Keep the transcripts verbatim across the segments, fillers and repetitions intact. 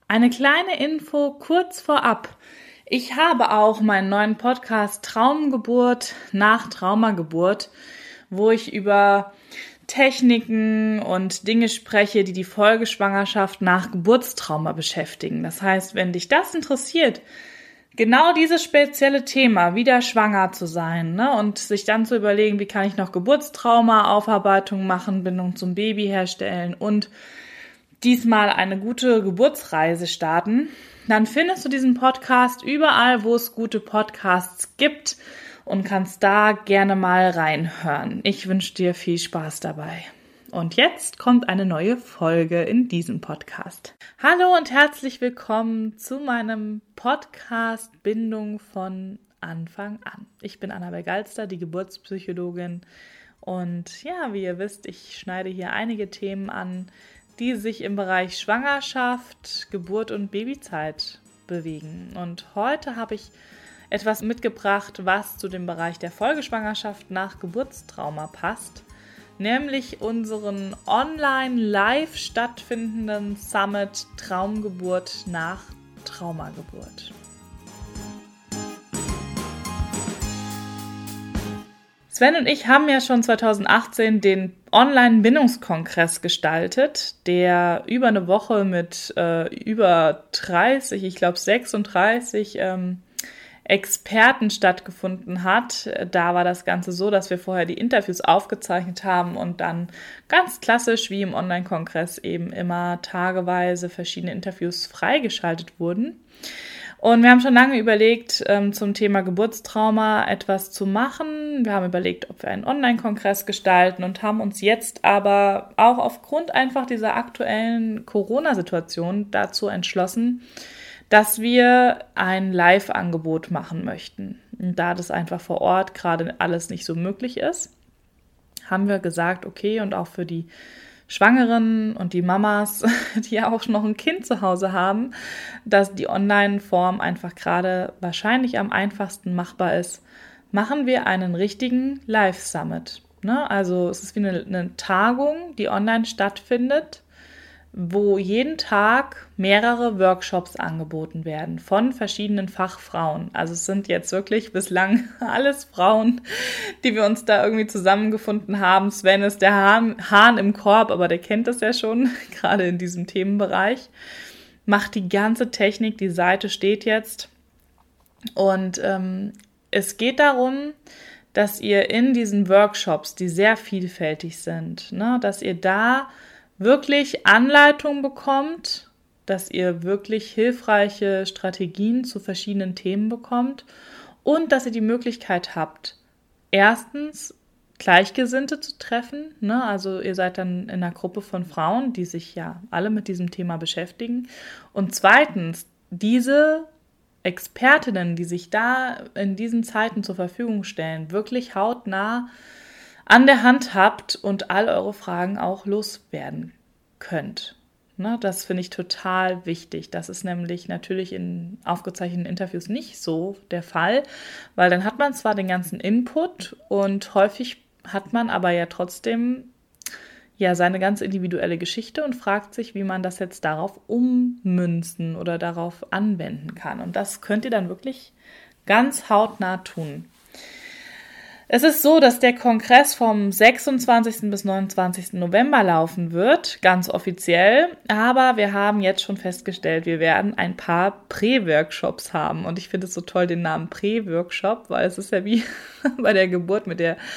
Eine kleine Info kurz vorab. Ich habe auch meinen neuen Podcast Traumgeburt nach Traumageburt, wo ich über Techniken und Dinge spreche, die die Folgeschwangerschaft nach Geburtstrauma beschäftigen. Das heißt, wenn dich das interessiert, genau dieses spezielle Thema, wieder schwanger zu sein, ne, und sich dann zu überlegen, wie kann ich noch Geburtstrauma-Aufarbeitung machen, Bindung zum Baby herstellen und diesmal eine gute Geburtsreise starten, dann findest du diesen Podcast überall, wo es gute Podcasts gibt und kannst da gerne mal reinhören. Ich wünsche dir viel Spaß dabei. Und jetzt kommt eine neue Folge in diesem Podcast. Hallo und herzlich willkommen zu meinem Podcast Bindung von Anfang an. Ich bin Annabel Galster, die Geburtspsychologin. Und ja, wie ihr wisst, ich schneide hier einige Themen an, die sich im Bereich Schwangerschaft, Geburt und Babyzeit bewegen. Und heute habe ich etwas mitgebracht, was zu dem Bereich der Folgeschwangerschaft nach Geburtstrauma passt, nämlich unseren online live stattfindenden Summit Traumgeburt nach Traumageburt. Sven und ich haben ja schon zweitausendachtzehn den Online-Bindungskongress gestaltet, der über eine Woche mit äh, über dreißig, ich glaube sechsunddreißig ähm, Experten stattgefunden hat. Da war das Ganze so, dass wir vorher die Interviews aufgezeichnet haben und dann ganz klassisch wie im Online-Kongress eben immer tageweise verschiedene Interviews freigeschaltet wurden. Und wir haben schon lange überlegt, ähm, zum Thema Geburtstrauma etwas zu machen. Wir haben überlegt, ob wir einen Online-Kongress gestalten und haben uns jetzt aber auch aufgrund einfach dieser aktuellen Corona-Situation dazu entschlossen, dass wir ein Live-Angebot machen möchten. Und da das einfach vor Ort gerade alles nicht so möglich ist, haben wir gesagt, okay, und auch für die Schwangeren und die Mamas, die ja auch noch ein Kind zu Hause haben, dass die Online-Form einfach gerade wahrscheinlich am einfachsten machbar ist, machen wir einen richtigen Live-Summit. Ne? Also es ist wie eine, eine Tagung, die online stattfindet, wo jeden Tag mehrere Workshops angeboten werden von verschiedenen Fachfrauen. Also es sind jetzt wirklich bislang alles Frauen, die wir uns da irgendwie zusammengefunden haben. Sven ist der Hahn, Hahn im Korb, aber der kennt das ja schon, gerade in diesem Themenbereich. Macht die ganze Technik, die Seite steht jetzt. Und ähm, es geht darum, dass ihr in diesen Workshops, die sehr vielfältig sind, ne, dass ihr da wirklich Anleitung bekommt, dass ihr wirklich hilfreiche Strategien zu verschiedenen Themen bekommt und dass ihr die Möglichkeit habt, erstens Gleichgesinnte zu treffen, ne? Also ihr seid dann in einer Gruppe von Frauen, die sich ja alle mit diesem Thema beschäftigen, und zweitens diese Expertinnen, die sich da in diesen Zeiten zur Verfügung stellen, wirklich hautnah an der Hand habt und all eure Fragen auch loswerden könnt. Ne, das finde ich total wichtig. Das ist nämlich natürlich in aufgezeichneten Interviews nicht so der Fall, weil dann hat man zwar den ganzen Input und häufig hat man aber ja trotzdem ja seine ganz individuelle Geschichte und fragt sich, wie man das jetzt darauf ummünzen oder darauf anwenden kann. Und das könnt ihr dann wirklich ganz hautnah tun. Es ist so, dass der Kongress vom sechsundzwanzigsten bis neunundzwanzigsten November laufen wird, ganz offiziell. Aber wir haben jetzt schon festgestellt, wir werden ein paar Prä-Workshops haben. Und ich finde es so toll, den Namen Prä-Workshop, weil es ist ja wie bei der Geburt mit der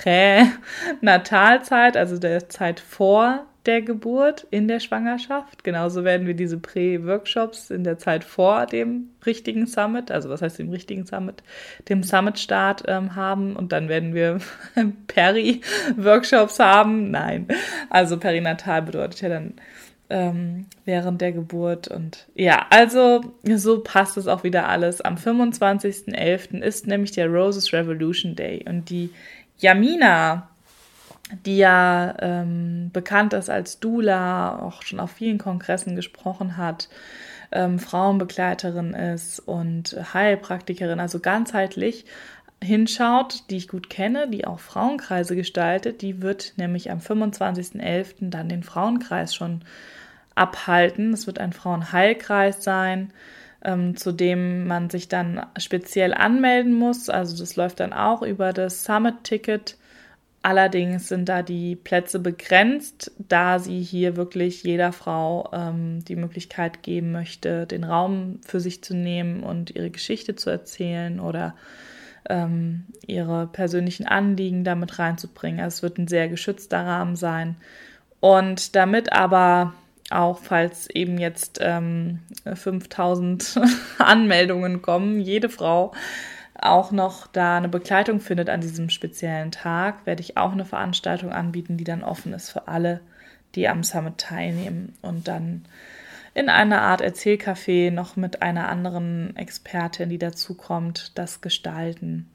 Pränatalzeit, also der Zeit vor der Geburt in der Schwangerschaft. Genauso werden wir diese Prä-Workshops in der Zeit vor dem richtigen Summit, also was heißt dem richtigen Summit, dem Summit-Start ähm, haben, und dann werden wir Peri-Workshops haben. Nein, also perinatal bedeutet ja dann ähm, während der Geburt, und ja, also so passt es auch wieder alles. Am fünfundzwanzigsten elften ist nämlich der Roses Revolution Day, und die Jamina, die ja ähm, bekannt ist als Doula, auch schon auf vielen Kongressen gesprochen hat, ähm, Frauenbegleiterin ist und Heilpraktikerin, also ganzheitlich hinschaut, die ich gut kenne, die auch Frauenkreise gestaltet, die wird nämlich am fünfundzwanzigsten elften dann den Frauenkreis schon abhalten. Es wird ein Frauenheilkreis sein, ähm, zu dem man sich dann speziell anmelden muss. Also das läuft dann auch über das Summit-Ticket. Allerdings sind da die Plätze begrenzt, da sie hier wirklich jeder Frau ähm, die Möglichkeit geben möchte, den Raum für sich zu nehmen und ihre Geschichte zu erzählen oder ähm, ihre persönlichen Anliegen damit reinzubringen. Also es wird ein sehr geschützter Rahmen sein. Und damit aber auch, falls eben jetzt ähm, fünftausend Anmeldungen kommen, jede Frau auch noch da eine Begleitung findet an diesem speziellen Tag, werde ich auch eine Veranstaltung anbieten, die dann offen ist für alle, die am Summit teilnehmen und dann in einer Art Erzählcafé noch mit einer anderen Expertin, die dazukommt, das gestalten.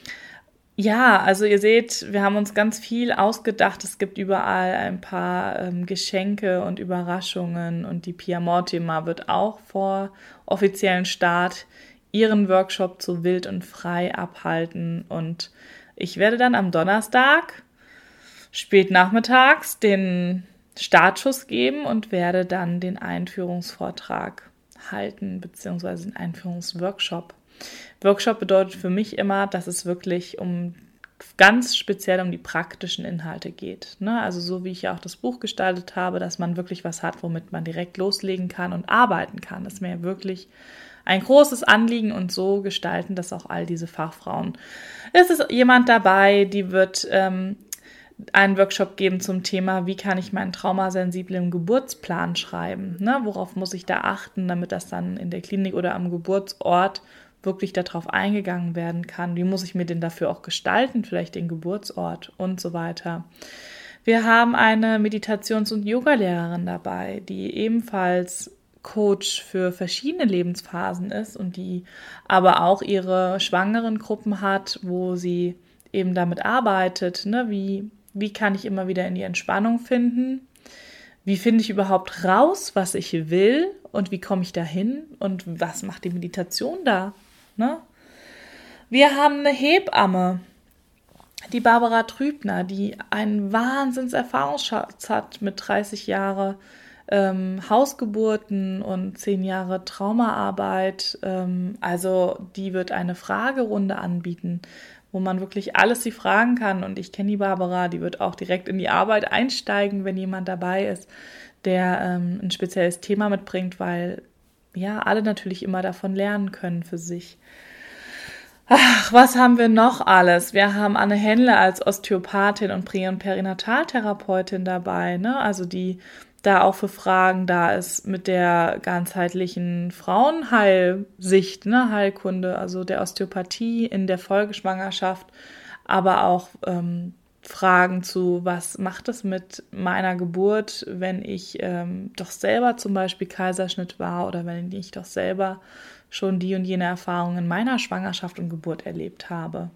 Ja, also ihr seht, wir haben uns ganz viel ausgedacht. Es gibt überall ein paar ähm, Geschenke und Überraschungen und die Pia Mortimer wird auch vor offiziellen Start ihren Workshop zu Wild und Frei abhalten und ich werde dann am Donnerstag spät nachmittags den Startschuss geben und werde dann den Einführungsvortrag halten, beziehungsweise den Einführungsworkshop. Workshop bedeutet für mich immer, dass es wirklich um ganz speziell um die praktischen Inhalte geht. Ne? Also so wie ich ja auch das Buch gestaltet habe, dass man wirklich was hat, womit man direkt loslegen kann und arbeiten kann. Das ist mir wirklich ein großes Anliegen und so gestalten das auch all diese Fachfrauen. Es ist jemand dabei, die wird ähm, einen Workshop geben zum Thema, wie kann ich meinen traumasensiblen Geburtsplan schreiben? Ne? Worauf muss ich da achten, damit das dann in der Klinik oder am Geburtsort wirklich darauf eingegangen werden kann? Wie muss ich mir denn dafür auch gestalten, vielleicht den Geburtsort und so weiter? Wir haben eine Meditations- und Yoga-Lehrerin dabei, die ebenfalls Coach für verschiedene Lebensphasen ist und die aber auch ihre schwangeren Gruppen hat, wo sie eben damit arbeitet, ne? wie, wie kann ich immer wieder in die Entspannung finden, wie finde ich überhaupt raus, was ich will und wie komme ich dahin und was macht die Meditation da? Ne? Wir haben eine Hebamme, die Barbara Trübner, die einen Wahnsinnserfahrungsschatz hat mit dreißig Jahren Ähm, Hausgeburten und zehn Jahre Traumaarbeit. Ähm, also die wird eine Fragerunde anbieten, wo man wirklich alles sie fragen kann. Und ich kenne die Barbara, die wird auch direkt in die Arbeit einsteigen, wenn jemand dabei ist, der ähm, ein spezielles Thema mitbringt, weil ja alle natürlich immer davon lernen können für sich. Ach, was haben wir noch alles? Wir haben Anne Henle als Osteopathin und Prä- und Perinataltherapeutin dabei, ne? Also die da auch für Fragen da ist mit der ganzheitlichen Frauenheilsicht, ne, Heilkunde, also der Osteopathie in der Folgeschwangerschaft, aber auch ähm, Fragen zu, was macht es mit meiner Geburt, wenn ich ähm, doch selber zum Beispiel Kaiserschnitt war oder wenn ich doch selber schon die und jene Erfahrungen in meiner Schwangerschaft und Geburt erlebt habe.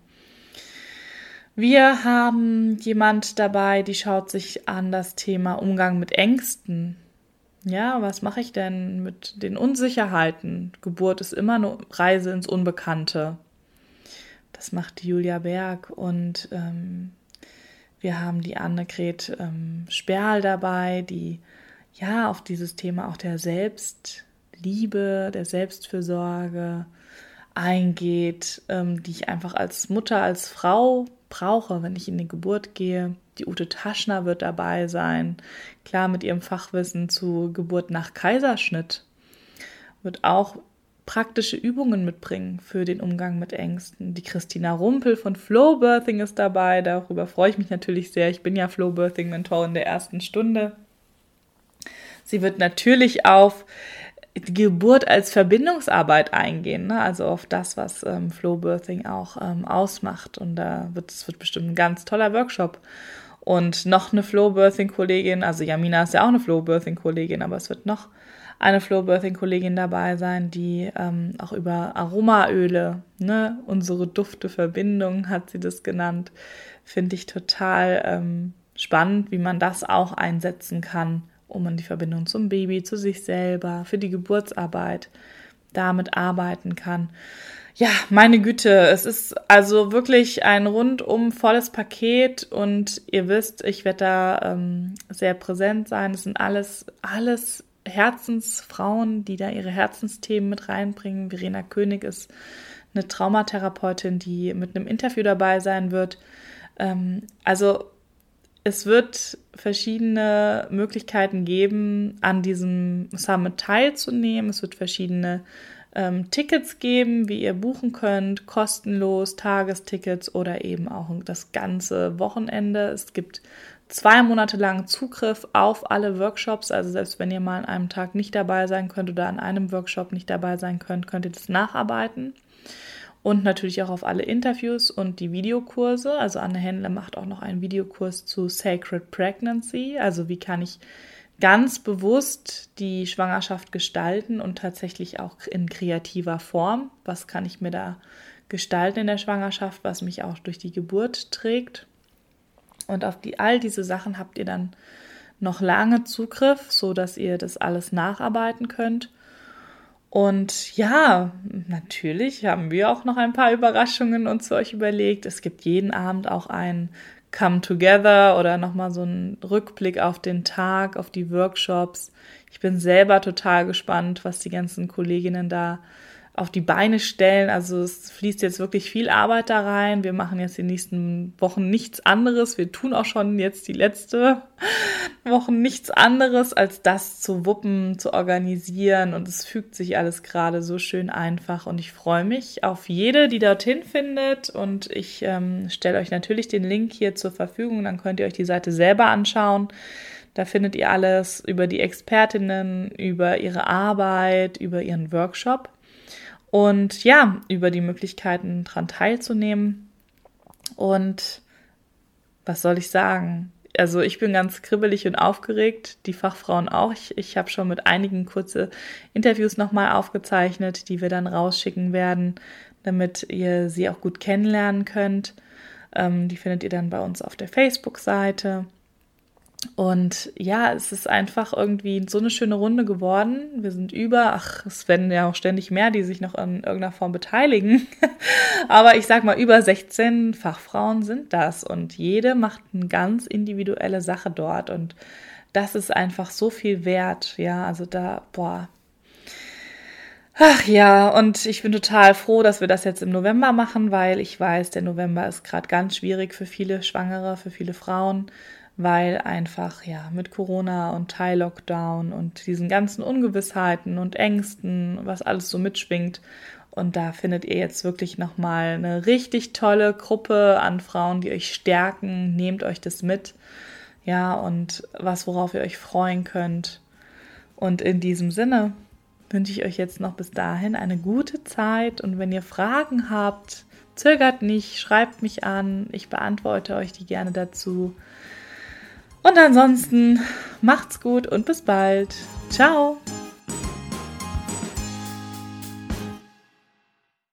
Wir haben jemand dabei, die schaut sich an das Thema Umgang mit Ängsten. Ja, was mache ich denn mit den Unsicherheiten? Geburt ist immer eine Reise ins Unbekannte. Das macht die Julia Berg. Und ähm, wir haben die Annegret ähm, Sperl dabei, die ja auf dieses Thema auch der Selbstliebe, der Selbstfürsorge eingeht, ähm, die ich einfach als Mutter, als Frau brauche, wenn ich in die Geburt gehe. Die Ute Taschner wird dabei sein, klar mit ihrem Fachwissen zu Geburt nach Kaiserschnitt, wird auch praktische Übungen mitbringen für den Umgang mit Ängsten. Die Christina Rumpel von Flow Birthing ist dabei, darüber freue ich mich natürlich sehr. Ich bin ja Flow Birthing Mentorin der ersten Stunde. Sie wird natürlich auf die Geburt als Verbindungsarbeit eingehen, ne? Also auf das, was ähm, Flow Birthing auch ähm, ausmacht. Und da wird es wird bestimmt ein ganz toller Workshop. Und noch eine Flow Birthing Kollegin, also Jamina ist ja auch eine Flow Birthing Kollegin, aber es wird noch eine Flow Birthing Kollegin dabei sein, die ähm, auch über Aromaöle, ne, unsere Dufte-Verbindung hat sie das genannt, finde ich total ähm, spannend, wie man das auch einsetzen kann, um in die Verbindung zum Baby, zu sich selber, für die Geburtsarbeit damit arbeiten kann. Ja, meine Güte, es ist also wirklich ein rundum volles Paket und ihr wisst, ich werde da ähm, sehr präsent sein. Es sind alles, alles Herzensfrauen, die da ihre Herzensthemen mit reinbringen. Verena König ist eine Traumatherapeutin, die mit einem Interview dabei sein wird. Ähm, also es wird verschiedene Möglichkeiten geben, an diesem Summit teilzunehmen. Es wird verschiedene ähm, Tickets geben, wie ihr buchen könnt, kostenlos, Tagestickets oder eben auch das ganze Wochenende. Es gibt zwei Monate lang Zugriff auf alle Workshops. Also selbst wenn ihr mal an einem Tag nicht dabei sein könnt oder an einem Workshop nicht dabei sein könnt, könnt ihr das nacharbeiten. Und natürlich auch auf alle Interviews und die Videokurse. Also Anne Händler macht auch noch einen Videokurs zu Sacred Pregnancy. Also wie kann ich ganz bewusst die Schwangerschaft gestalten und tatsächlich auch in kreativer Form. Was kann ich mir da gestalten in der Schwangerschaft, was mich auch durch die Geburt trägt. Und auf die, all diese Sachen habt ihr dann noch lange Zugriff, so dass ihr das alles nacharbeiten könnt. Und ja, natürlich haben wir auch noch ein paar Überraschungen uns für euch überlegt. Es gibt jeden Abend auch ein Come Together oder nochmal so einen Rückblick auf den Tag, auf die Workshops. Ich bin selber total gespannt, was die ganzen Kolleginnen da auf die Beine stellen. Also es fließt jetzt wirklich viel Arbeit da rein. Wir machen jetzt die nächsten Wochen nichts anderes. Wir tun auch schon jetzt die letzte Wochen nichts anderes, als das zu wuppen, zu organisieren. Und es fügt sich alles gerade so schön einfach. Und ich freue mich auf jede, die dorthin findet. Und ich ähm, stelle euch natürlich den Link hier zur Verfügung. Dann könnt ihr euch die Seite selber anschauen. Da findet ihr alles über die Expertinnen, über ihre Arbeit, über ihren Workshop. Und ja, über die Möglichkeiten daran teilzunehmen. Und was soll ich sagen? Also ich bin ganz kribbelig und aufgeregt, die Fachfrauen auch. Ich, ich habe schon mit einigen kurze Interviews nochmal aufgezeichnet, die wir dann rausschicken werden, damit ihr sie auch gut kennenlernen könnt. Ähm, die findet ihr dann bei uns auf der Facebook-Seite. Und ja, es ist einfach irgendwie so eine schöne Runde geworden. Wir sind über, ach, es werden ja auch ständig mehr, die sich noch in irgendeiner Form beteiligen. Aber ich sag mal, über sechzehn Fachfrauen sind das. Und jede macht eine ganz individuelle Sache dort. Und das ist einfach so viel wert. Ja, also da, boah. Ach ja, und ich bin total froh, dass wir das jetzt im November machen, weil ich weiß, der November ist gerade ganz schwierig für viele Schwangere, für viele Frauen, weil einfach ja mit Corona und Teil-Lockdown und diesen ganzen Ungewissheiten und Ängsten, was alles so mitschwingt. Und da findet ihr jetzt wirklich nochmal eine richtig tolle Gruppe an Frauen, die euch stärken. Nehmt euch das mit, ja, und was, worauf ihr euch freuen könnt. Und in diesem Sinne wünsche ich euch jetzt noch bis dahin eine gute Zeit. Und wenn ihr Fragen habt, zögert nicht, schreibt mich an. Ich beantworte euch die gerne dazu. Und ansonsten macht's gut und bis bald. Ciao!